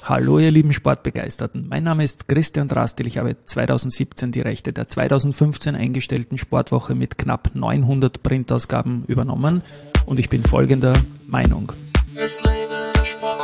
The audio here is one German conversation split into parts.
Hallo ihr lieben Sportbegeisterten, mein Name ist Christian Drastil, ich habe 2017 die Rechte der 2015 eingestellten Sportwoche mit knapp 900 Printausgaben übernommen und ich bin folgender Meinung. Es lebe der Sport.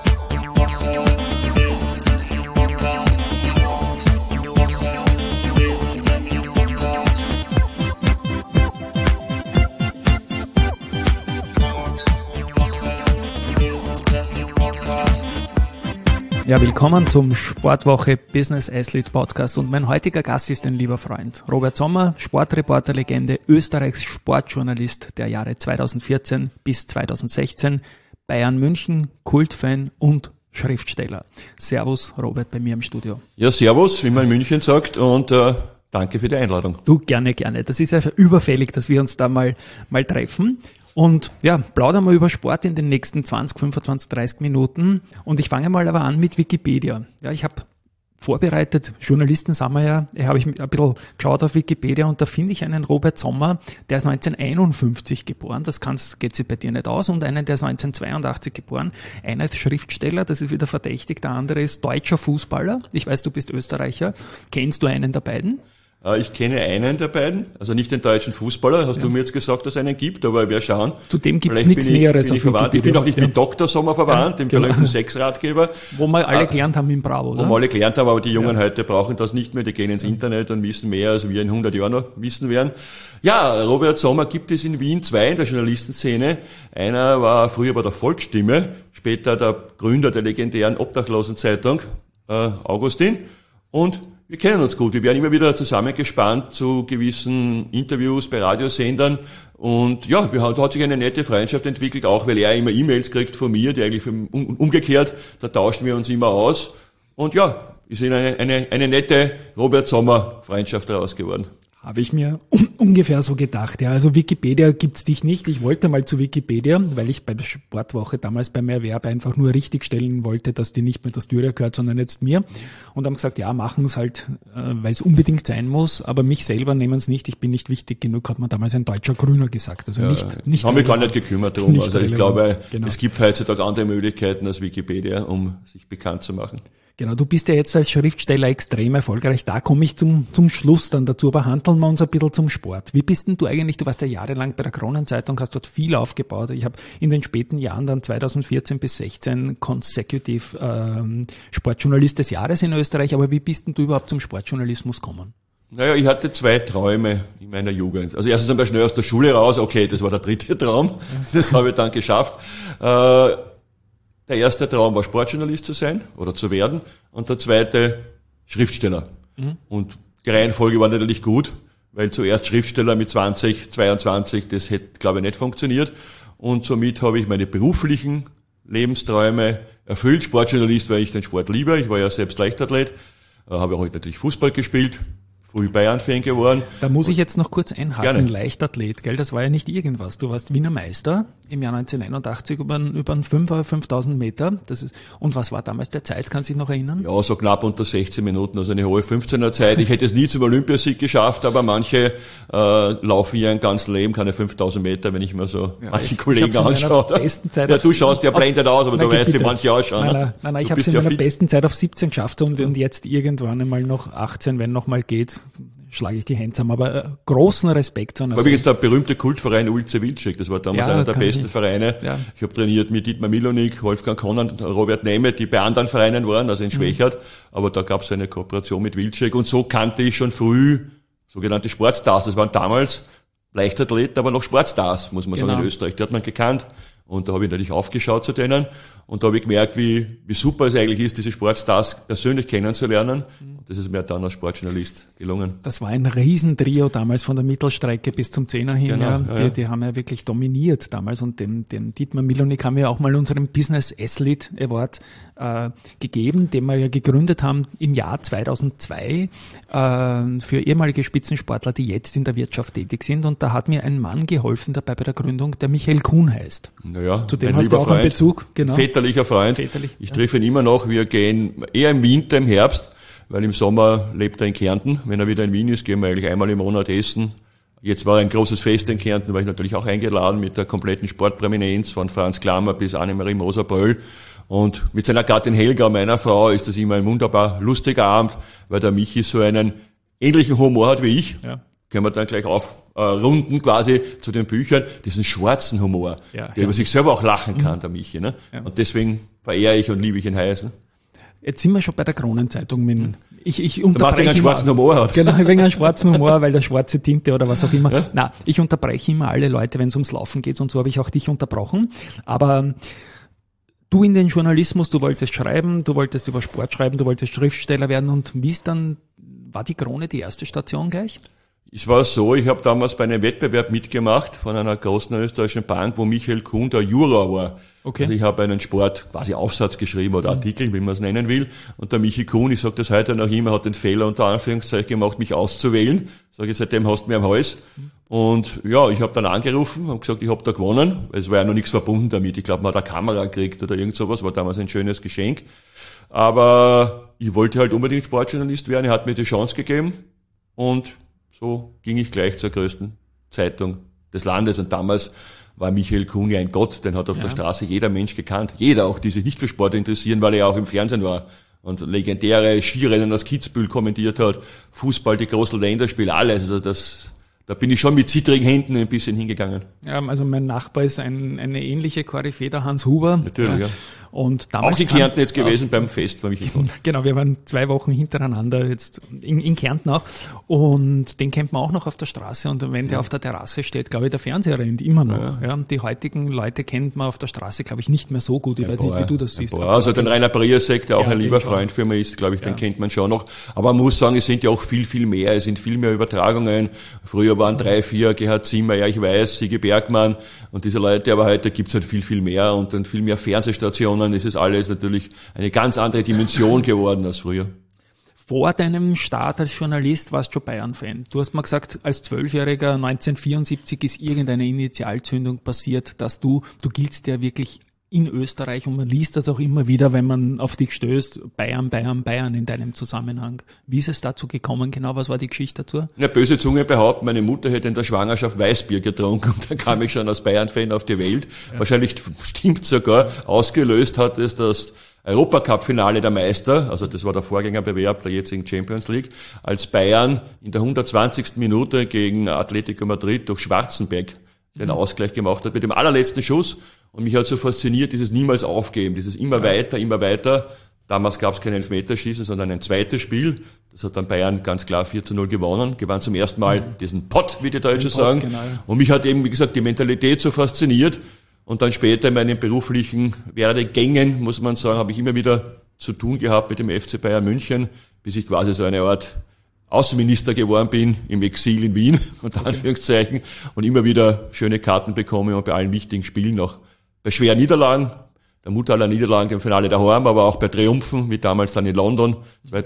Ja, willkommen zum Sportwoche Business Athlete Podcast und mein heutiger Gast ist ein lieber Freund. Robert Sommer, Sportreporter-Legende, Österreichs Sportjournalist der Jahre 2014 bis 2016, Bayern München, Kultfan und Schriftsteller. Servus Robert bei mir im Studio. Ja, servus, wie man in München sagt und danke für die Einladung. Du, gerne. Das ist ja überfällig, dass wir uns da mal treffen. Und ja, plaudern wir über Sport in den nächsten 20, 25, 30 Minuten. Und ich fange mal aber an mit Wikipedia. Ja, ich habe vorbereitet, Journalisten sind wir ja, habe ich ein bisschen geschaut auf Wikipedia und da finde ich einen Robert Sommer, der ist 1951 geboren, das geht sich bei dir nicht aus, und einen, der ist 1982 geboren. Einer ist Schriftsteller, das ist wieder verdächtig, der andere ist deutscher Fußballer. Ich weiß, du bist Österreicher. Kennst du einen der beiden? Ich kenne einen der beiden, also nicht den deutschen Fußballer, hast du mir jetzt gesagt, dass es einen gibt, aber wir schauen. Zudem gibt es nichts Näheres auf Wikipedia. Ich bin auch nicht mit Dr. Sommer verwandt, dem berühmten Sexratgeber. Wo wir alle gelernt haben im Bravo, oder? Wo wir alle gelernt haben, aber die Jungen heute brauchen das nicht mehr, die gehen ins Internet und wissen mehr, als wir in 100 Jahren noch wissen werden. Ja, Robert Sommer gibt es in Wien zwei in der Journalistenszene. Einer war früher bei der Volksstimme, später der Gründer der legendären Obdachlosenzeitung, Augustin, und wir kennen uns gut. Wir werden immer wieder zusammengespannt zu gewissen Interviews bei Radiosendern. Und ja, hat sich eine nette Freundschaft entwickelt, auch weil er immer E-Mails kriegt von mir, die eigentlich umgekehrt, da tauschen wir uns immer aus. Und ja, ist eine nette Robert Sommer Freundschaft daraus geworden. Habe ich mir ungefähr so gedacht. Ja, also Wikipedia gibt's dich nicht. Ich wollte mal zu Wikipedia, weil ich bei der Sportwoche damals beim Erwerb einfach nur richtigstellen wollte, dass die nicht mehr das Styria gehört, sondern jetzt mir. Und haben gesagt, ja, machen es halt, weil es unbedingt sein muss, aber mich selber nehmen es nicht. Ich bin nicht wichtig genug, hat man damals ein deutscher Grüner gesagt. Also nicht. Haben wir gar nicht gekümmert drum. Also ich glaube, Es gibt heutzutage andere Möglichkeiten als Wikipedia, um sich bekannt zu machen. Genau, du bist ja jetzt als Schriftsteller extrem erfolgreich. Da komme ich zum Schluss dann dazu, aber handeln wir uns ein bisschen zum Sport. Wie bist denn du eigentlich, du warst ja jahrelang bei der Kronenzeitung, hast dort viel aufgebaut. Ich habe in den späten Jahren dann 2014 bis 16 consecutive Sportjournalist des Jahres in Österreich. Aber wie bist denn du überhaupt zum Sportjournalismus gekommen? Naja, ich hatte zwei Träume in meiner Jugend. Also erstens einmal schnell aus der Schule raus. Okay, das war der dritte Traum. Das habe ich dann geschafft. Der erste Traum war, Sportjournalist zu sein oder zu werden, und der zweite Schriftsteller. Und die Reihenfolge war natürlich gut, weil zuerst Schriftsteller mit 20, 22, das hätte, glaube ich, nicht funktioniert. Und somit habe ich meine beruflichen Lebensträume erfüllt. Sportjournalist, weil ich den Sport liebe. Ich war ja selbst Leichtathlet, habe auch natürlich Fußball gespielt. Früh Bayern-Fan geworden. Da muss ich jetzt noch kurz einhaken. Gerne. Leichtathlet, gell? Das war ja nicht irgendwas. Du warst Wiener Meister im Jahr 1981 über einen 5000 Meter. Und was war damals der Zeit? Kannst du dich noch erinnern? Ja, so knapp unter 16 Minuten, also eine hohe 15er Zeit. Ich hätte es nie zum Olympiasieg geschafft, aber manche laufen ja ein ganzes Leben keine 5000 Meter, wenn ich mir so manche Kollegen anschaue. Ja, du schaust ja blendet aus, aber du weißt, wie manche ausschauen. Nein, ich habe es in meiner besten Zeit auf 17 geschafft und jetzt irgendwann einmal noch 18, wenn noch mal geht, schlage ich die Hände zusammen, aber großen Respekt. War übrigens der berühmte Kultverein Ulze Wilczek, das war damals einer der besten Vereine. Ja. Ich habe trainiert mit Dietmar Milonik, Wolfgang Konrad, Robert Nemeth, die bei anderen Vereinen waren, also in Schwächert, aber da gab es eine Kooperation mit Wilczek und so kannte ich schon früh sogenannte Sportstars. Das waren damals Leichtathleten, aber noch Sportstars, muss man sagen, in Österreich. Die hat man gekannt. Und da habe ich natürlich aufgeschaut zu denen und da habe ich gemerkt, wie super es eigentlich ist, diese Sportstars persönlich kennenzulernen. Und das ist mir dann als Sportjournalist gelungen. Das war ein Riesentrio damals von der Mittelstrecke bis zum Zehner hin. Genau, die haben ja wirklich dominiert damals und dem Dietmar Milonik haben wir auch mal unseren Business Athlete Award gegeben, den wir ja gegründet haben im Jahr 2002 für ehemalige Spitzensportler, die jetzt in der Wirtschaft tätig sind. Und da hat mir ein Mann geholfen dabei bei der Gründung, der Michael Kuhn heißt. Naja, zu dem hast du auch einen Bezug. Genau. Väterlicher Freund. Ich treffe ihn immer noch. Wir gehen eher im Winter, im Herbst, weil im Sommer lebt er in Kärnten. Wenn er wieder in Wien ist, gehen wir eigentlich einmal im Monat essen. Jetzt war ein großes Fest in Kärnten, war ich natürlich auch eingeladen mit der kompletten Sportprominenz von Franz Klammer bis Annemarie Moser-Bröll. Und mit seiner Gattin Helga, meiner Frau, ist das immer ein wunderbar lustiger Abend, weil der Michi so einen ähnlichen Humor hat wie ich. Ja. Können wir dann gleich aufrunden quasi zu den Büchern, diesen schwarzen Humor, der über sich selber auch lachen kann, der Michi. Ne? Ja. Und deswegen verehre ich und liebe ich ihn heiß. Ne? Jetzt sind wir schon bei der Kronenzeitung. Ich unterbreche wegen einen schwarzen Humor hat. Genau, wegen einem schwarzen Humor, weil der schwarze Tinte oder was auch immer. Ja? Nein, ich unterbreche immer alle Leute, wenn es ums Laufen geht, und so habe ich auch dich unterbrochen. Aber du in den Journalismus, du wolltest schreiben, du wolltest über Sport schreiben, du wolltest Schriftsteller werden, und wie ist dann, war die Krone die erste Station gleich? Es war so, ich habe damals bei einem Wettbewerb mitgemacht von einer großen österreichischen Bank, wo Michael Kuhn der Juror war. Okay. Also ich habe einen Sport quasi Aufsatz geschrieben oder Artikel, wie man es nennen will. Und der Michi Kuhn, ich sage das heute noch immer, hat den Fehler unter Anführungszeichen gemacht, mich auszuwählen. Sage ich, seitdem hast du mir am Hals. Und ja, ich habe dann angerufen und gesagt, ich habe da gewonnen. Es war ja noch nichts verbunden damit. Ich glaube, man hat eine Kamera gekriegt oder irgend sowas, war damals ein schönes Geschenk. Aber ich wollte halt unbedingt Sportjournalist werden. Er hat mir die Chance gegeben und so ging ich gleich zur größten Zeitung des Landes. Und damals war Michael Kuhn ja ein Gott, den hat auf der Straße jeder Mensch gekannt. Jeder, auch die sich nicht für Sport interessieren, weil er ja auch im Fernsehen war und legendäre Skirennen aus Kitzbühel kommentiert hat, Fußball, die großen Länderspiele, alles. Also da bin ich schon mit zittrigen Händen ein bisschen hingegangen. Ja, also mein Nachbar ist eine ähnliche Koryphäe, der Hans Huber. Natürlich, ja. Und damals auch in Kärnten jetzt gewesen beim Fest, war Michael Kuhn. Genau, wir waren 2 Wochen hintereinander jetzt in Kärnten auch. Und den kennt man auch noch auf der Straße. Und wenn der auf der Terrasse steht, glaube ich, der Fernseher rennt immer noch. Ja. Die heutigen Leute kennt man auf der Straße, glaube ich, nicht mehr so gut. Ich weiß nicht, wie du das siehst. Also den Rainer Briasek, der auch ein lieber Freund für mich ist, glaube ich, den kennt man schon noch. Aber man muss sagen, es sind ja auch viel, viel mehr. Es sind viel mehr Übertragungen. Früher waren 3, 4, Gerhard Zimmer, ja, ich weiß, Sigi Bergmann und diese Leute. Aber heute gibt's halt viel, viel mehr und dann viel mehr Fernsehstationen. Es ist alles natürlich eine ganz andere Dimension geworden als früher. Vor deinem Start als Journalist warst du schon Bayern-Fan. Du hast mal gesagt, als 12-Jähriger 1974 ist irgendeine Initialzündung passiert, dass du giltst ja wirklich in Österreich, und man liest das auch immer wieder, wenn man auf dich stößt, Bayern, Bayern, Bayern in deinem Zusammenhang. Wie ist es dazu gekommen genau? Was war die Geschichte dazu? Ja, böse Zunge behaupten, meine Mutter hätte in der Schwangerschaft Weißbier getrunken und dann kam ich schon als Bayern-Fan auf die Welt. Ja. Wahrscheinlich stimmt sogar, ausgelöst hat es das Europacup-Finale der Meister, also das war der Vorgängerbewerb der jetzigen Champions League, als Bayern in der 120. Minute gegen Atletico Madrid durch Schwarzenbeck den Ausgleich gemacht hat mit dem allerletzten Schuss. Und mich hat so fasziniert, dieses niemals aufgeben, dieses immer weiter, immer weiter. Damals gab es kein Elfmeterschießen, sondern ein zweites Spiel. Das hat dann Bayern ganz klar 4:0 gewonnen, gewann zum ersten Mal diesen Pott, wie die Deutschen sagen. Genau. Und mich hat eben, wie gesagt, die Mentalität so fasziniert. Und dann später in meinen beruflichen Werdegängen, muss man sagen, habe ich immer wieder zu tun gehabt mit dem FC Bayern München, bis ich quasi so eine Art Außenminister geworden bin, im Exil in Wien, unter Anführungszeichen, und immer wieder schöne Karten bekomme und bei allen wichtigen Spielen noch. Bei schweren Niederlagen, der Mutter aller Niederlagen im Finale daheim, aber auch bei Triumphen, wie damals dann in London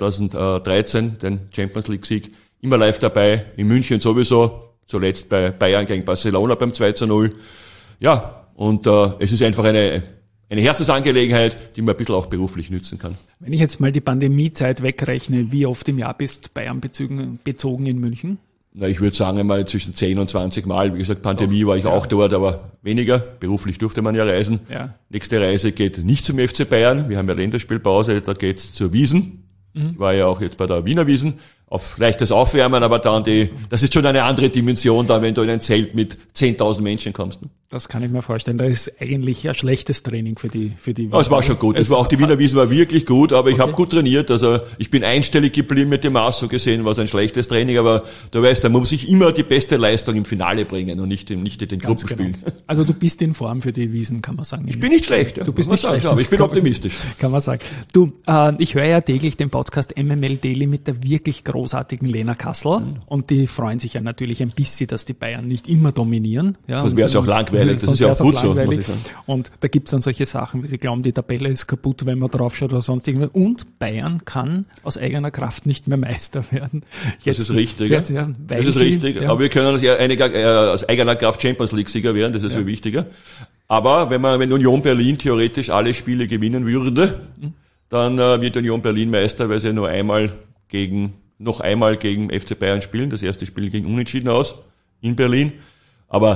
2013, den Champions League Sieg, immer live dabei, in München sowieso, zuletzt bei Bayern gegen Barcelona beim 2:0. Ja, und es ist einfach eine Herzensangelegenheit, die man ein bisschen auch beruflich nützen kann. Wenn ich jetzt mal die Pandemiezeit wegrechne, wie oft im Jahr bist Bayern bezogen in München? Na, ich würde sagen einmal zwischen 10 und 20 Mal. Wie gesagt, Pandemie war ich auch dort, aber weniger. Beruflich durfte man ja reisen. Ja. Nächste Reise geht nicht zum FC Bayern. Wir haben ja Länderspielpause, da geht's zur Wiesn. Ich war ja auch jetzt bei der Wiener Wiesn. Auf leichtes Aufwärmen, aber dann das ist schon eine andere Dimension dann, wenn du in ein Zelt mit 10.000 Menschen kommst. Ne? Das kann ich mir vorstellen. Da ist eigentlich ein schlechtes Training für die Wiener. Es war schon gut. Die Wiener Wiesn war wirklich gut, aber ich habe gut trainiert. Also ich bin einstellig geblieben mit dem Maß, so gesehen war es ein schlechtes Training, aber du weißt, da muss ich immer die beste Leistung im Finale bringen und nicht in den Gruppenspielen. Genau. Also du bist in Form für die Wiesn, kann man sagen. Ich bin nicht schlecht. Ja. Du bist nicht schlecht. Aber ich bin optimistisch. Kann man sagen. Du, ich höre ja täglich den Podcast MML Daily mit der wirklich großartigen Lena Kassel und die freuen sich ja natürlich ein bisschen, dass die Bayern nicht immer dominieren. Ja, sonst wäre es auch langweilig, das ist ja auch gut so. Und da gibt's dann solche Sachen, wie sie glauben, die Tabelle ist kaputt, wenn man drauf schaut oder sonst irgendwas. Und Bayern kann aus eigener Kraft nicht mehr Meister werden. Jetzt, das ist richtig. Das ist richtig. Aber wir können aus eigener Kraft Champions League Sieger werden, das ist viel wichtiger. Aber wenn Union Berlin theoretisch alle Spiele gewinnen würde, dann wird Union Berlin Meister, weil sie noch einmal gegen FC Bayern spielen. Das erste Spiel ging unentschieden aus in Berlin. Aber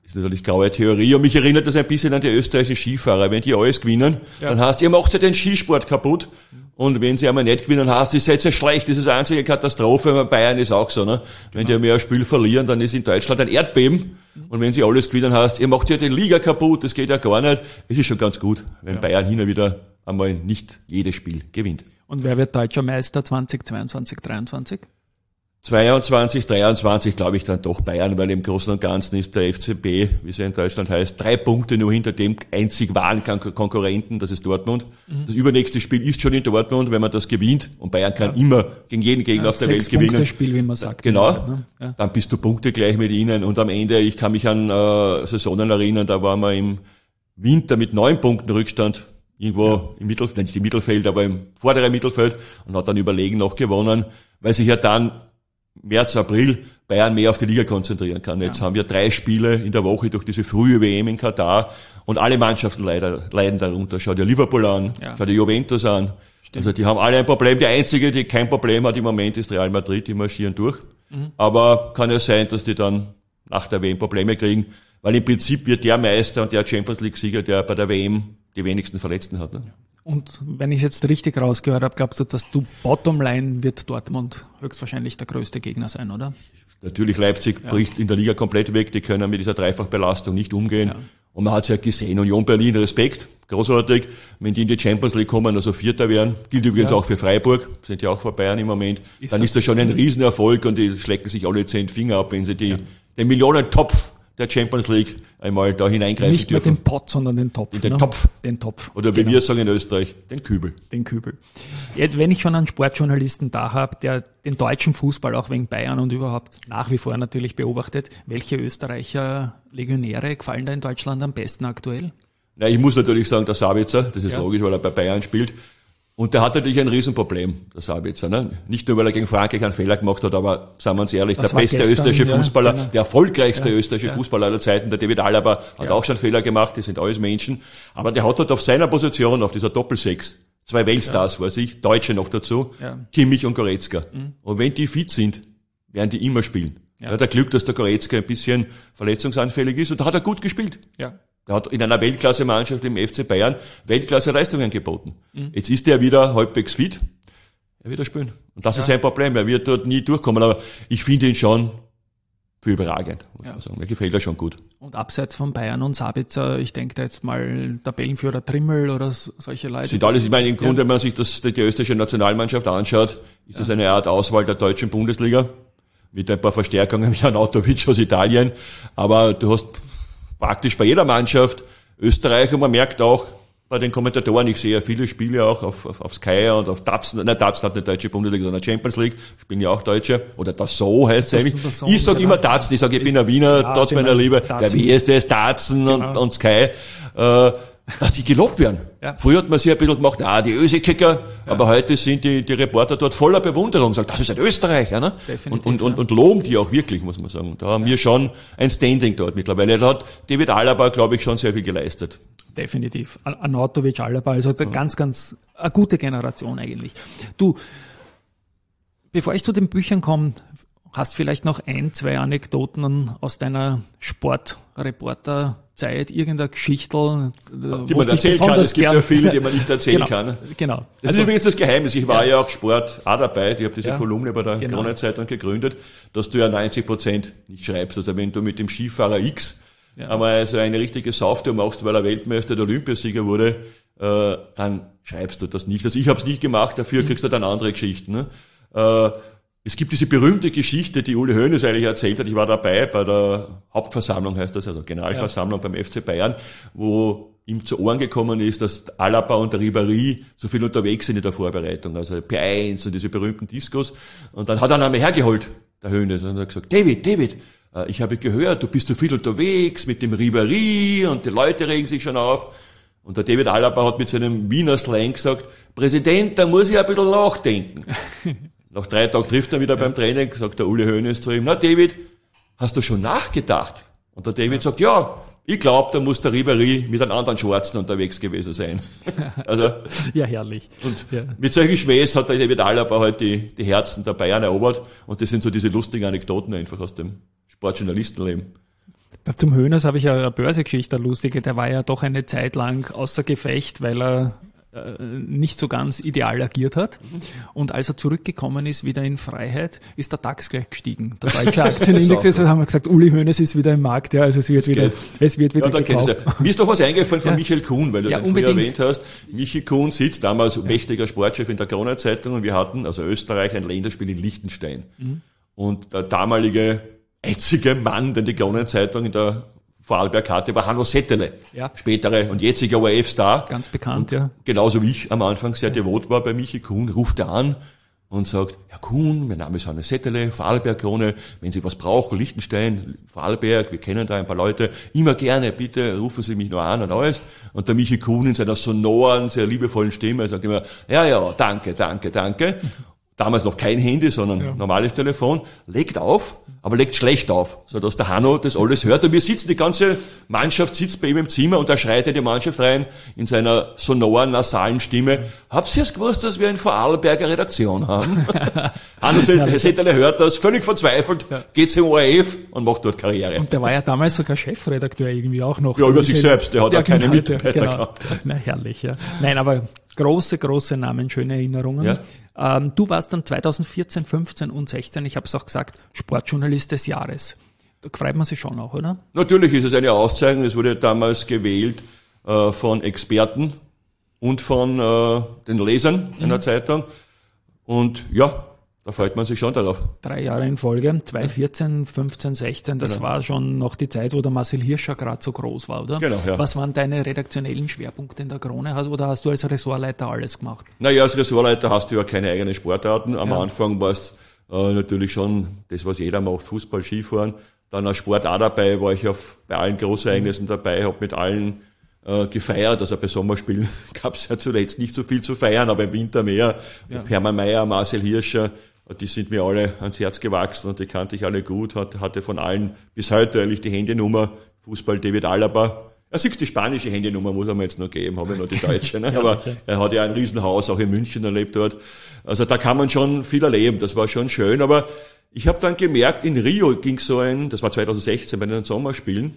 ist natürlich graue Theorie. Und mich erinnert das ein bisschen an die österreichischen Skifahrer. Wenn die alles gewinnen, dann heißt, ihr macht ja den Skisport kaputt. Und wenn sie einmal nicht gewinnen, heißt, ihr seid ja schlecht. Das ist eine einzige Katastrophe. Bei Bayern ist auch so, ne? Wenn die mehr ein Spiel verlieren, dann ist in Deutschland ein Erdbeben. Und wenn sie alles gewinnen, heißt, ihr macht ja den Liga kaputt. Das geht ja gar nicht. Es ist schon ganz gut, wenn Bayern hin und wieder einmal nicht jedes Spiel gewinnt. Und wer wird deutscher Meister 2022, 2023? 22, 23 glaube ich dann doch Bayern, weil im Großen und Ganzen ist der FCB, wie es ja in Deutschland heißt, 3 Punkte nur hinter dem einzig wahren Konkurrenten, das ist Dortmund. Das übernächste Spiel ist schon in Dortmund, wenn man das gewinnt. Und Bayern kann immer gegen jeden Gegner auf der Welt gewinnen. 6-Punkte-Spiel, wie man sagt. Genau. Dann bist du Punkte gleich mit ihnen. Und am Ende, ich kann mich an Saisonen erinnern, da waren wir im Winter mit 9 Punkten Rückstand irgendwo im Mittelfeld, nicht im Mittelfeld, aber im vorderen Mittelfeld und hat dann überlegen noch gewonnen, weil sich ja dann März, April Bayern mehr auf die Liga konzentrieren kann. Jetzt haben wir 3 Spiele in der Woche durch diese frühe WM in Katar und alle Mannschaften leiden darunter. Schau dir Liverpool an, schau dir Juventus an. Stimmt. Also die haben alle ein Problem. Die einzige, die kein Problem hat im Moment, ist Real Madrid, die marschieren durch. Aber kann ja sein, dass die dann nach der WM Probleme kriegen, weil im Prinzip wird der Meister und der Champions League-Sieger, der bei der WM die wenigsten Verletzten hat. Ne? Und wenn ich jetzt richtig rausgehört habe, glaubst du, dass Bottomline wird Dortmund höchstwahrscheinlich der größte Gegner sein, oder? Natürlich, Leipzig bricht in der Liga komplett weg, die können mit dieser Dreifachbelastung nicht umgehen. Ja. Und man hat es ja gesehen, Union Berlin, Respekt, großartig, wenn die in die Champions League kommen, also Vierter werden, gilt übrigens auch für Freiburg, sind ja auch vor Bayern im Moment, dann ist das schon ein Riesenerfolg und die schlecken sich alle 10 Finger ab, wenn sie den Millionentopf der Champions League einmal da hineingreifen nicht dürfen. Nicht mehr den Pott, sondern den Topf. Den Topf. Den Topf. Oder wie wir sagen in Österreich, den Kübel. Den Kübel. Jetzt, wenn ich schon einen Sportjournalisten da habe, der den deutschen Fußball auch wegen Bayern und überhaupt nach wie vor natürlich beobachtet, welche Österreicher Legionäre gefallen da in Deutschland am besten aktuell? Na, ich muss natürlich sagen, der Sabitzer, das ist logisch, weil er bei Bayern spielt. Und der hat natürlich ein Riesenproblem, der Sabitzer. Ne? Nicht nur, weil er gegen Frankreich einen Fehler gemacht hat, aber seien wir uns ehrlich, der beste österreichische Fußballer, der erfolgreichste österreichische Fußballer aller Zeiten, der David Alaba, hat auch schon Fehler gemacht, die sind alles Menschen. Aber der hat halt auf seiner Position, auf dieser Doppelsechs, 2 Weltstars, weiß ich, Deutsche noch dazu, Kimmich und Goretzka. Und wenn die fit sind, werden die immer spielen. Ja. Der Glück, dass der Goretzka ein bisschen verletzungsanfällig ist und da hat er gut gespielt. Ja. Er hat in einer Weltklasse-Mannschaft im FC Bayern Weltklasse-Leistungen geboten. Jetzt ist er wieder halbwegs fit. Er wird spielen. Und das ist sein Problem. Er wird dort nie durchkommen. Aber ich finde ihn schon für überragend, muss man sagen. Mir gefällt er schon gut. Und abseits von Bayern und Sabitzer, ich denke da jetzt mal Tabellenführer Trimmel oder solche Leute. Sind alles, ich meine, im Grunde, wenn man sich die österreichische Nationalmannschaft anschaut, ist das eine Art Auswahl der deutschen Bundesliga. Mit ein paar Verstärkungen wie Arnautovic aus Italien. Aber du hast praktisch bei jeder Mannschaft Österreich und man merkt auch bei den Kommentatoren, ich sehe ja viele Spiele auch auf Sky und auf Datsen, nein, Datsen hat nicht deutsche Bundesliga, sondern Champions League, spielen ja auch Deutsche, oder das so heißt es eigentlich. Ich sage immer Datsen, ich sage, ich bin ein Wiener, trotz meiner Liebe, der WSD ist Datsen und Sky, dass die gelobt werden. Ja. Früher hat man sich ein bisschen gemacht, die Ösi-Kicker, aber heute sind die Reporter dort voller Bewunderung, sagen, das ist ein Österreicher, ne? Und loben die auch wirklich, muss man sagen. Da haben wir schon ein Standing dort mittlerweile. Da hat David Alaba, glaube ich, schon sehr viel geleistet. Definitiv. Arnautovic, Alaba, also ganz, ganz eine gute Generation eigentlich. Du, bevor ich zu den Büchern komme, hast vielleicht noch 1, 2 Anekdoten aus deiner Sportreporterzeit, irgendeine Geschichte, die man erzählen kann. Es gibt ja viele, die man nicht erzählen kann. Genau. Das ist übrigens das Geheimnis. Ich war ja auch Sport auch dabei. Ich habe diese Kolumne bei der Kronenzeitung gegründet, dass du ja 90% nicht schreibst. Also wenn du mit dem Skifahrer X einmal so eine richtige Sauftour machst, weil er Weltmeister oder Olympiasieger wurde, dann schreibst du das nicht. Also ich habe es nicht gemacht, dafür kriegst du dann andere Geschichten. Ne? Es gibt diese berühmte Geschichte, die Uli Hoeneß eigentlich erzählt hat. Ich war dabei bei der Hauptversammlung, heißt das, also Generalversammlung beim FC Bayern, wo ihm zu Ohren gekommen ist, dass Alaba und der Ribéry so viel unterwegs sind in der Vorbereitung, also P1 und diese berühmten Discos. Und dann hat er ihn einmal hergeholt, der Hoeneß, und hat gesagt, David, ich habe gehört, du bist so viel unterwegs mit dem Ribéry und die Leute regen sich schon auf. Und der David Alaba hat mit seinem Wiener Slang gesagt, Präsident, da muss ich ein bisschen nachdenken. Nach 3 Tagen trifft er wieder beim Training, sagt der Uli Hoeneß zu ihm, na David, hast du schon nachgedacht? Und der David sagt, ja, ich glaube, da muss der Ribéry mit einem anderen Schwarzen unterwegs gewesen sein. Also, ja, herrlich. Und mit solchen Schmähs hat der David Alaba halt die Herzen der Bayern erobert. Und das sind so diese lustigen Anekdoten einfach aus dem Sportjournalistenleben. Zum Höhners habe ich ja eine Börsegeschichte, eine lustige. Der war ja doch eine Zeit lang außer Gefecht, weil er nicht so ganz ideal agiert hat. Und als er zurückgekommen ist, wieder in Freiheit, ist der DAX gleich gestiegen. Der deutsche Aktienindex, jetzt haben wir gesagt, Uli Hoeneß ist wieder im Markt, ja, also es wird wieder gekauft. Mir ist doch was eingefallen von Michael Kuhn, weil du den unbedingt. früher erwähnt hast. Michael Kuhn sitzt, damals mächtiger Sportchef in der Kronenzeitung, und wir hatten, also Österreich, ein Länderspiel in Liechtenstein. Und der damalige einzige Mann, den die Kronenzeitung in der Vorarlberg hatte, war Hanno Settele, spätere und jetziger ORF-Star. Ganz bekannt, und genauso wie ich am Anfang sehr devot war bei Michi Kuhn, ruft er an und sagt, Herr Kuhn, mein Name ist Hanno Settele, Vorarlberg-Krone, wenn Sie was brauchen, Liechtenstein, Vorarlberg, wir kennen da ein paar Leute, immer gerne, bitte rufen Sie mich nur an und alles. Und der Michi Kuhn in seiner sonoren, sehr liebevollen Stimme sagt immer, ja, danke. Damals noch kein Handy, sondern normales Telefon, legt auf, aber legt schlecht auf, sodass der Hanno das alles hört. Und wir sitzen, die ganze Mannschaft sitzt bei ihm im Zimmer, und da schreit er die Mannschaft rein in seiner sonoren, nasalen Stimme, habt ihr es gewusst, dass wir eine Vorarlberger Redaktion haben? Hanno Settele hört das, völlig verzweifelt, geht zum ORF und macht dort Karriere. Und der war ja damals sogar Chefredakteur irgendwie auch noch. Ja, über sich selbst, der hat ja keine Mitarbeiter gehabt. Na, herrlich, ja. Nein, aber große Namen, schöne Erinnerungen. Ja. Du warst dann 2014, 15 und 16, ich habe es auch gesagt, Sportjournalist des Jahres. Da freut man sich schon auch, oder? Natürlich ist es eine Auszeichnung. Es wurde damals gewählt von Experten und von den Lesern einer Zeitung. Und ja, da freut man sich schon darauf. 3 Jahre in Folge, 2014, 15, 16, das war schon noch die Zeit, wo der Marcel Hirscher gerade so groß war, oder? Genau, ja. Was waren deine redaktionellen Schwerpunkte in der Krone? Oder hast du als Ressortleiter alles gemacht? Naja, als Ressortleiter hast du ja keine eigenen Sportarten. Am Anfang war es natürlich schon das, was jeder macht, Fußball, Skifahren. Dann als Sport auch dabei, war ich bei allen Großereignissen dabei, habe mit allen gefeiert. Also bei Sommerspielen gab es ja zuletzt nicht so viel zu feiern, aber im Winter mehr. Hermann Mayer, Marcel Hirscher, die sind mir alle ans Herz gewachsen und die kannte ich alle gut, hatte von allen bis heute eigentlich die Handynummer, Fußball David Alaba. Er sieht die spanische Handynummer, muss er mir jetzt noch geben, habe ich noch die deutsche, ne? Aber er hat ja ein Riesenhaus, auch in München, er lebt dort. Also da kann man schon viel erleben, das war schon schön, aber ich habe dann gemerkt, in Rio ging so das war 2016 bei den Sommerspielen,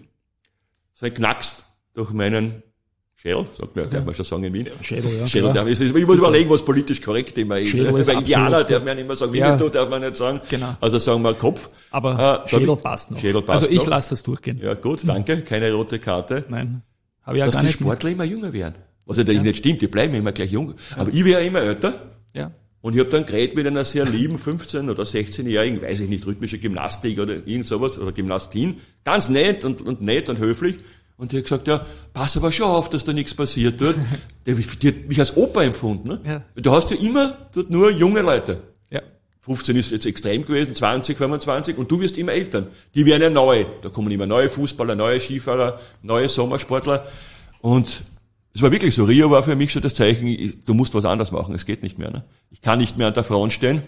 so ein Knacks durch meinen Schädel, sagt man, darf man schon sagen in Wien. Schädel, ja. Schädel, ich muss überlegen, was politisch korrekt immer ist. Bei Indianer darf man immer sagen, Winnetou darf man nicht sagen. Genau. Also sagen wir Kopf. Aber Schädel passt noch. Schädel passt also ich lasse das durchgehen. Ja gut, danke. Keine rote Karte. Nein. Habe ich ja dass gar die nicht Sportler immer jünger werden. Was natürlich nicht stimmt, die bleiben immer gleich jung. Aber ich werde immer älter. Ja. Und ich habe dann geredet mit einer sehr lieben 15- oder 16-jährigen, weiß ich nicht, rhythmische Gymnastik oder irgend sowas, oder Gymnastin. Ganz nett und nett und höflich. Und die hat gesagt, ja, pass aber schon auf, dass da nichts passiert dort. Die hat mich als Opa empfunden. Ne? Ja. Du hast ja immer dort nur junge Leute. Ja. 15 ist jetzt extrem gewesen, 20, 25 und du wirst immer Eltern. Die werden ja neu. Da kommen immer neue Fußballer, neue Skifahrer, neue Sommersportler. Und es war wirklich so. Rio war für mich schon das Zeichen, du musst was anderes machen. Es geht nicht mehr. Ne? Ich kann nicht mehr an der Front stehen.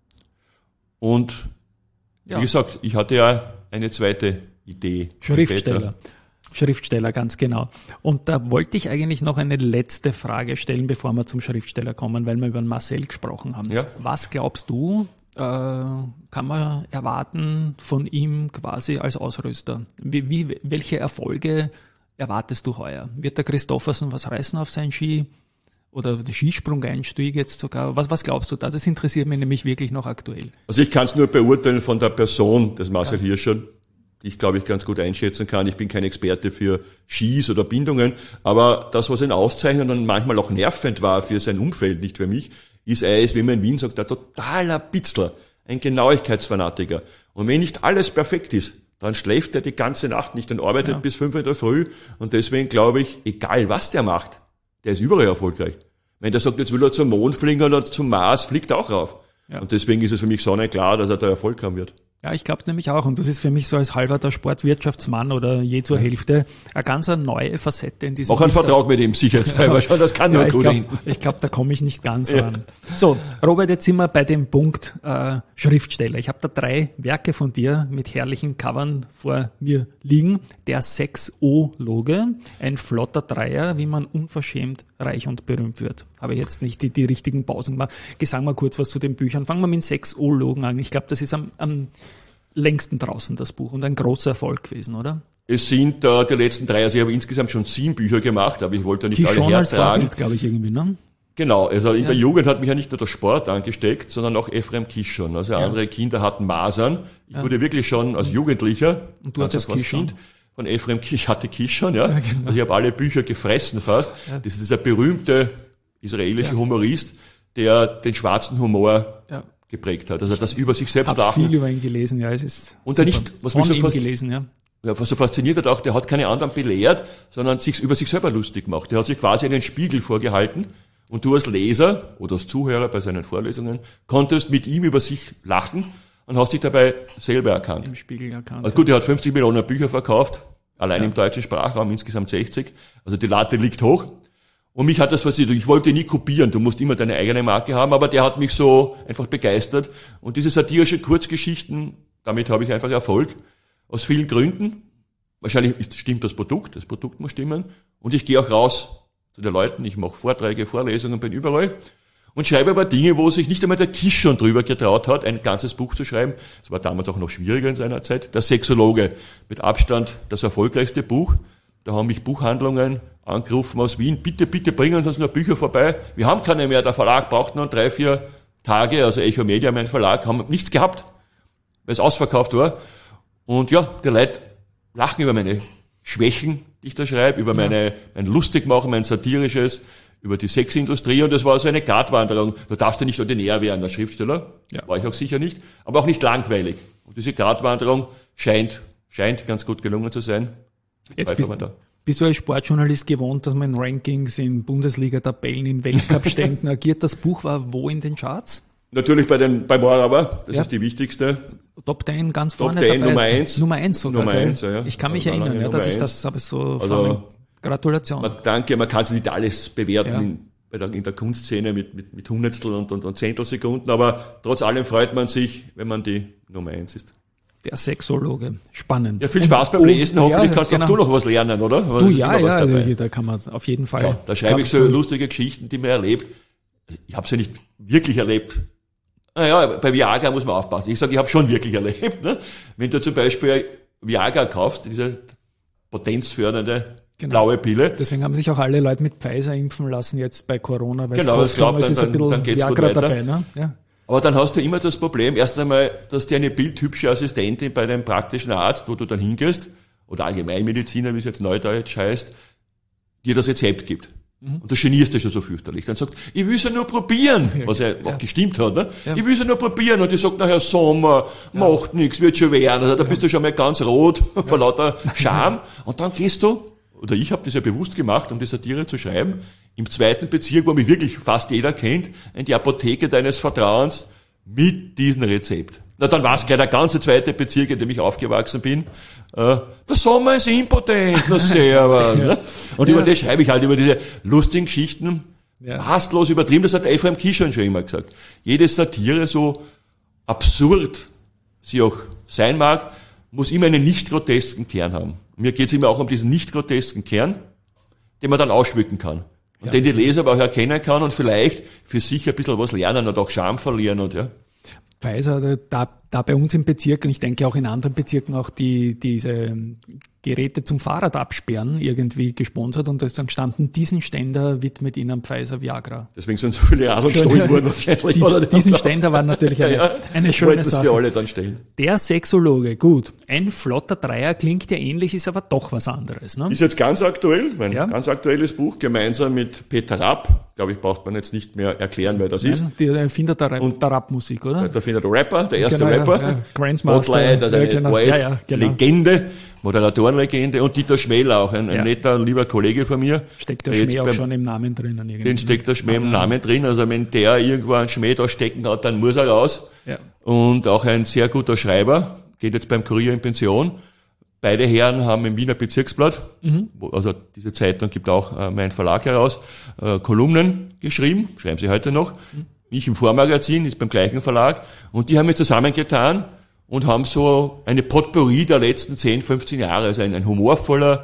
Und wie gesagt, ich hatte ja eine zweite Idee. Schriftsteller, ganz genau. Und da wollte ich eigentlich noch eine letzte Frage stellen, bevor wir zum Schriftsteller kommen, weil wir über Marcel gesprochen haben. Ja. Was glaubst du, kann man erwarten von ihm quasi als Ausrüster? Welche Erfolge erwartest du heuer? Wird der Christoffersen was reißen auf seinen Ski? Oder der Skisprung-Einstieg jetzt sogar? Was glaubst du da? Das interessiert mich nämlich wirklich noch aktuell. Also ich kann es nur beurteilen von der Person des Marcel Hirscher, die ich, glaube ich, ganz gut einschätzen kann. Ich bin kein Experte für Skis oder Bindungen, aber das, was ihn auszeichnet und manchmal auch nervend war für sein Umfeld, nicht für mich, ist, er ist, wie man in Wien sagt, ein totaler Bitzler, ein Genauigkeitsfanatiker. Und wenn nicht alles perfekt ist, dann schläft er die ganze Nacht nicht und arbeitet bis 5 in der Früh. Und deswegen glaube ich, egal was der macht, der ist überall erfolgreich. Wenn der sagt, jetzt will er zum Mond fliegen oder zum Mars, fliegt er auch rauf. Ja. Und deswegen ist es für mich sonnenklar, dass er da Erfolg haben wird. Ja, ich glaube es nämlich auch. Und das ist für mich so als halber der Sportwirtschaftsmann oder je zur Hälfte eine ganz neue Facette in diesem. Auch ein Vertrag mit ihm, sicherheitshalber schon. Das kann nur gut enden. Ich glaube, da komme ich nicht ganz ran. So, Robert, jetzt sind wir bei dem Punkt Schriftsteller. Ich habe da 3 Werke von dir mit herrlichen Covern vor mir liegen. Der 6O-Loge, ein flotter Dreier, wie man unverschämt reich und berühmt wird. Habe ich jetzt nicht die richtigen Pausen gemacht. Sagen wir kurz was zu den Büchern. Fangen wir mit 6O-Logen an. Ich glaube, das ist längsten draußen, das Buch, und ein großer Erfolg gewesen, oder? Es sind die letzten 3, also ich habe insgesamt schon 7 Bücher gemacht, aber ich wollte nicht alle Kishon als hertragen. Vorbild, glaube ich, irgendwie, ne? Genau, also in der Jugend hat mich ja nicht nur der Sport angesteckt, sondern auch Ephraim Kishon. Also andere Kinder hatten Masern. Ich wurde wirklich schon als Jugendlicher, und du hattest Kishon? Kind von Ephraim Kishon, ich hatte Kishon, ja. Genau. Also ich habe alle Bücher gefressen fast. Ja. Das ist dieser berühmte israelische Humorist, der den schwarzen Humor geprägt hat. Also das über sich selbst lachen. Ich habe viel über ihn gelesen, ja, es ist und da nicht, was mich so gelesen, ja. Ja, was so fasziniert hat auch, der hat keine anderen belehrt, sondern sich über sich selber lustig gemacht. Der hat sich quasi einen Spiegel vorgehalten und du als Leser oder als Zuhörer bei seinen Vorlesungen konntest mit ihm über sich lachen und hast dich dabei selber erkannt. Im Spiegel erkannt. Also gut, er hat 50 Millionen Bücher verkauft, allein im deutschen Sprachraum insgesamt 60. Also die Latte liegt hoch. Und mich hat das fasziniert. Ich wollte nie kopieren, du musst immer deine eigene Marke haben, aber der hat mich so einfach begeistert. Und diese satirische Kurzgeschichten, damit habe ich einfach Erfolg. Aus vielen Gründen. Wahrscheinlich stimmt das Produkt muss stimmen. Und ich gehe auch raus zu den Leuten, ich mache Vorträge, Vorlesungen, bin überall und schreibe aber Dinge, wo sich nicht einmal der Kishon drüber getraut hat, ein ganzes Buch zu schreiben. Das war damals auch noch schwieriger in seiner Zeit. Der Sexologe, mit Abstand das erfolgreichste Buch. Da haben mich Buchhandlungen angerufen aus Wien, bitte bringen Sie uns noch Bücher vorbei. Wir haben keine mehr, der Verlag braucht noch 3-4 Tage, also Echo Media, mein Verlag, haben nichts gehabt, weil es ausverkauft war. Und ja, die Leute lachen über meine Schwächen, die ich da schreibe, über mein Lustigmachen, mein Satirisches, über die Sexindustrie. Und das war so eine Gratwanderung. Du darfst ja nicht ordinär werden als Schriftsteller. Ja. War ich auch sicher nicht. Aber auch nicht langweilig. Und diese Gratwanderung scheint ganz gut gelungen zu sein. Jetzt bist du als Sportjournalist gewohnt, dass man in Rankings, in Bundesliga-Tabellen, in Weltcup-Ständen agiert. Das Buch war wo in den Charts? Natürlich beim Morava, das ist die wichtigste. Top 10 ganz vorne Top 10, dabei. Nummer 1. Nummer 1 sogar. Nummer 1, ja. Ich kann mich erinnern, dass ich das habe so also, Gratulation. Danke, man kann es nicht alles bewerten in der Kunstszene mit Hundertstel und Zehntelsekunden, aber trotz allem freut man sich, wenn man die Nummer 1 ist. Der Sexologe. Spannend. Ja, viel Spaß beim Lesen. Hoffentlich kannst auch du noch was lernen, oder? Du, da kann man auf jeden Fall. Ja, da schreibe ich so lustige Geschichten, die man erlebt. Ich habe sie nicht wirklich erlebt. Naja, bei Viagra muss man aufpassen. Ich sage, ich habe schon wirklich erlebt. Ne? Wenn du zum Beispiel Viagra kaufst, diese potenzfördernde blaue Pille. Deswegen haben sich auch alle Leute mit Pfizer impfen lassen jetzt bei Corona. Weil ich glaube, dann geht's gut weiter. Dabei, ne? Ja. Aber dann hast du immer das Problem, erst einmal, dass dir eine bildhübsche Assistentin bei deinem praktischen Arzt, wo du dann hingehst, oder Allgemeinmediziner, wie es jetzt neudeutsch heißt, dir das Rezept gibt. Und das genierst du schon so fürchterlich. Dann sagt, ich will es ja nur probieren, was ja auch gestimmt hat. Ne? Ja. Ich will es ja nur probieren. Und die sagt nachher, Sommer, macht nichts, wird schon werden. Also da bist du schon mal ganz rot vor lauter Scham. Und dann gehst du, oder ich habe das ja bewusst gemacht, um die Satire zu schreiben, im 2. Bezirk, wo mich wirklich fast jeder kennt, in die Apotheke deines Vertrauens mit diesem Rezept. Na, dann war es gleich der ganze 2. Bezirk, in dem ich aufgewachsen bin. Der Sommer ist impotent, na servus. Ne? Und über das schreibe ich halt, über diese lustigen Geschichten, rastlos übertrieben. Das hat Ephraim Kishon schon immer gesagt. Jede Satire, so absurd sie auch sein mag, muss immer einen nicht grotesken Kern haben. Mir geht es immer auch um diesen nicht grotesken Kern, den man dann ausschmücken kann. Und den die Leser aber auch erkennen kann und vielleicht für sich ein bisschen was lernen und auch Charme verlieren und Pfizer, da bei uns im Bezirk und ich denke auch in anderen Bezirken auch diese Geräte zum Fahrrad absperren irgendwie gesponsert und da ist dann gestanden, diesen Ständer widmet Ihnen Pfizer Viagra. Deswegen sind so viele Radl gestohlen worden wahrscheinlich. Diesen Ständer war natürlich eine schöne Sache. Wir alle dann stellen. Der Sexologe, gut. Ein flotter Dreier klingt ja ähnlich, ist aber doch was anderes. Ne? Ist jetzt ganz aktuell, ganz aktuelles Buch, gemeinsam mit Peter Rapp. Glaube ich, braucht man jetzt nicht mehr erklären, wer das ist. Der Erfinder der Rap-Musik, oder? Der Erfinder der Rapper, der erste Rapper. Grandmaster. Spotlight, also eine Legende. Moderatorenlegende und Dieter Schmäler, auch ein netter, lieber Kollege von mir. Steckt der Schmäh auch schon im Namen drinnen? Den steckt der Schmäh im Namen drin. Also wenn der irgendwo einen Schmäh da stecken hat, dann muss er raus. Ja. Und auch ein sehr guter Schreiber, geht jetzt beim Kurier in Pension. Beide Herren haben im Wiener Bezirksblatt, also diese Zeitung gibt auch mein Verlag heraus, Kolumnen geschrieben, schreiben sie heute noch. Ich im Vormagazin, ist beim gleichen Verlag. Und die haben mich zusammengetan und haben so eine Potpourri der letzten 10, 15 Jahre, also ein humorvoller,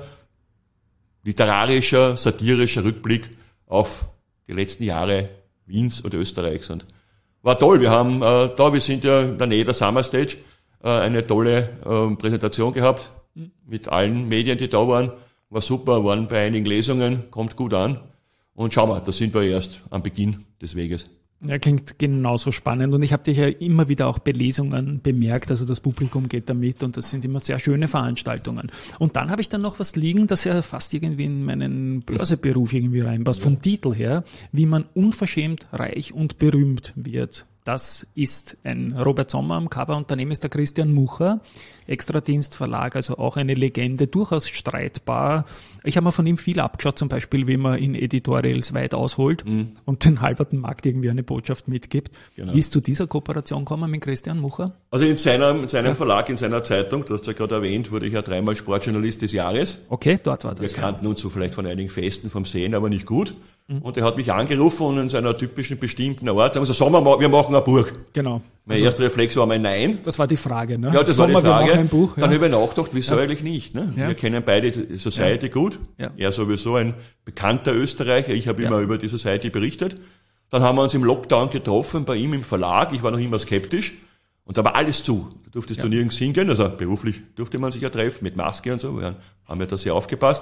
literarischer, satirischer Rückblick auf die letzten Jahre Wiens oder Österreichs. Und war toll, wir sind ja in der Nähe der Summer Stage, eine tolle Präsentation gehabt mit allen Medien, die da waren. War super, waren bei einigen Lesungen, kommt gut an. Und schauen wir, da sind wir erst am Beginn des Weges. Ja, klingt genauso spannend und ich habe dich ja immer wieder auch bei Lesungen bemerkt, also das Publikum geht da mit und das sind immer sehr schöne Veranstaltungen. Und dann habe ich dann noch was liegen, das ja fast irgendwie in meinen Börseberuf irgendwie reinpasst, vom Titel her, wie man unverschämt reich und berühmt wird. Das ist ein Robert Sommer am Cover und daneben ist der Christian Mucher, Extradienstverlag, also auch eine Legende, durchaus streitbar. Ich habe mir von ihm viel abgeschaut, zum Beispiel, wie man in Editorials weit ausholt und den halberten Markt irgendwie eine Botschaft mitgibt. Genau. Wie ist zu dieser Kooperation gekommen mit Christian Mucher? Also in seinem Verlag, in seiner Zeitung, du hast ja gerade erwähnt, wurde ich ja 3-mal Sportjournalist des Jahres. Okay, dort war das. Wir kannten uns so vielleicht von einigen Festen vom Sehen, aber nicht gut. Und er hat mich angerufen und in seiner typischen bestimmten Art, haben gesagt, Sommer, wir machen ein Buch. Genau. Mein erster Reflex war mein Nein. Das war die Frage, ne? Ja, das Sommer, war die Frage. Wir machen ein Buch, Dann habe ich nachgedacht, wieso eigentlich nicht, ne? Ja. Wir kennen beide die Society gut. Ja. Er sowieso ein bekannter Österreicher. Ich habe immer über die Society berichtet. Dann haben wir uns im Lockdown getroffen, bei ihm im Verlag. Ich war noch immer skeptisch. Und da war alles zu. Da durftest du nirgends hingehen. Also beruflich durfte man sich ja treffen, mit Maske und so. Wir haben ja da sehr aufgepasst.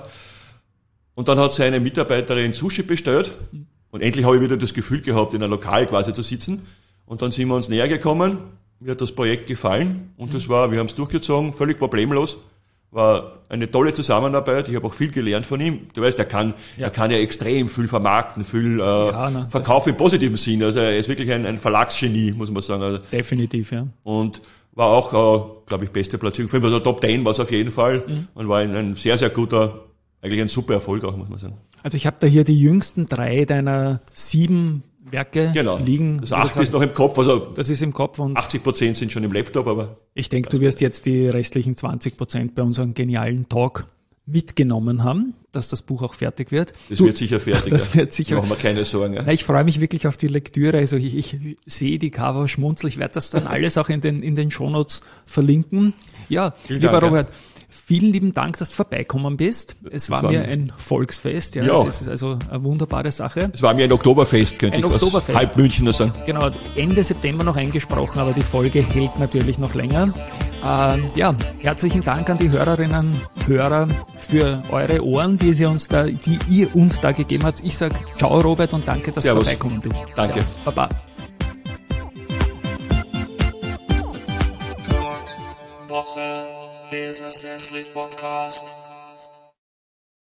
Und dann hat seine Mitarbeiterin Sushi bestellt. Und endlich habe ich wieder das Gefühl gehabt, in einem Lokal quasi zu sitzen. Und dann sind wir uns näher gekommen. Mir hat das Projekt gefallen. Und wir haben es durchgezogen, völlig problemlos. War eine tolle Zusammenarbeit. Ich habe auch viel gelernt von ihm. Du weißt, er kann ja extrem viel vermarkten, viel verkaufen im positiven Sinn. Also er ist wirklich ein Verlagsgenie, muss man sagen. Also, definitiv, ja. Und war auch, glaube ich, beste Platzierung. Also Top 10 war es auf jeden Fall. Und war ein sehr, sehr guter, eigentlich ein super Erfolg auch, muss man sagen. Also ich habe da hier die jüngsten 3 deiner 7 Werke liegen. Das 8 ist noch im Kopf, also das ist im Kopf und 80% sind schon im Laptop, aber ich denke, du wirst jetzt die restlichen 20% bei unserem genialen Talk mitgenommen haben, dass das Buch auch fertig wird. Das wird sicher fertig. Das wird sicher. Machen wir keine Sorgen. Ja. Na, ich freue mich wirklich auf die Lektüre. Also ich sehe die Cover, schmunzel. Ich werde das dann alles auch in den Shownotes verlinken. Ja, lieber Robert, vielen lieben Dank, dass du vorbeikommen bist. Es war mir ein Volksfest. Ja, es ist also eine wunderbare Sache. Es war mir ein Oktoberfest, könnte ich was halb Münchner sagen. Genau, Ende September noch eingesprochen, aber die Folge hält natürlich noch länger. Herzlichen Dank an die Hörerinnen und Hörer für eure Ohren, die ihr uns da gegeben habt. Ich sage ciao, Robert, und danke, dass du vorbeikommen bist. Danke. Servus. Baba. Woche, dieser Senslich Podcast.